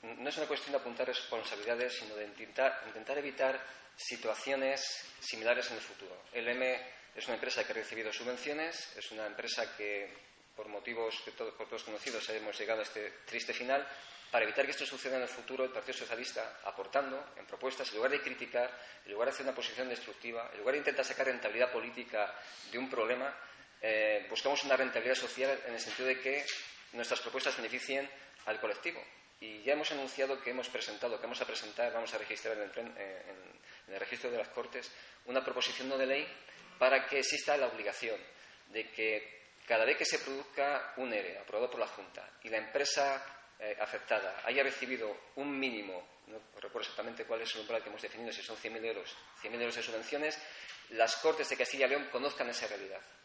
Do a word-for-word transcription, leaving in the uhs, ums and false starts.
no es una cuestión de apuntar responsabilidades, sino de intentar, intentar evitar situaciones similares en el futuro. El M es una empresa que ha recibido subvenciones, es una empresa que, por motivos que todo, por todos conocidos, hemos llegado a este triste final. Para evitar que esto suceda en el futuro, el Partido Socialista, aportando en propuestas, en lugar de criticar, en lugar de hacer una posición destructiva, en lugar de intentar sacar rentabilidad política de un problema, eh, buscamos una rentabilidad social en el sentido de que nuestras propuestas beneficien al colectivo. Y ya hemos anunciado que hemos presentado, que vamos a presentar, vamos a registrar en el, en, en el registro de las Cortes una proposición no de ley para que exista la obligación de que cada vez que se produzca un ERE aprobado por la Junta y la empresa eh, afectada haya recibido un mínimo, no recuerdo exactamente cuál es el umbral que hemos definido, si son cien mil euros, cien mil euros de subvenciones, las Cortes de Castilla y León conozcan esa realidad